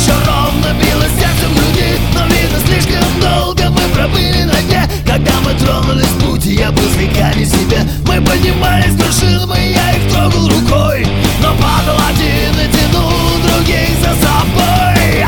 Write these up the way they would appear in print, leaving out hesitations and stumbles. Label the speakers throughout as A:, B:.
A: еще ровно билось сердце в груди, но видно слишком долго мы пробыли на дне. Когда мы тронулись в путь, я был с веками в себе. Мы поднимались с вершин, и я их трогал рукой, но падал один и тянул других за собой.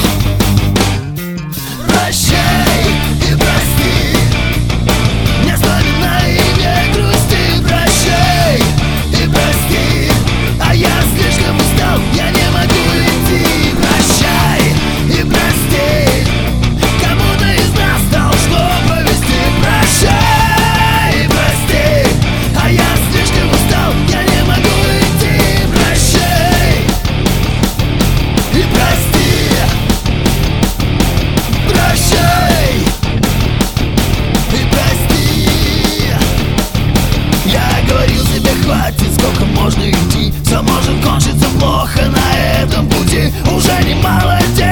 A: Прощай и прости, не вспоминай и не грусти. Прощай и прости, а я слишком устал, я не могу идти. Прощай и прости, кому-то из нас должно повезти. Прощай и прости, а я слишком устал, я не могу идти. Прощай и прости, прощай и прости. Я говорил себе, хватит, сколько можно идти, все может кончиться плохо на этом пути. Уже немало дел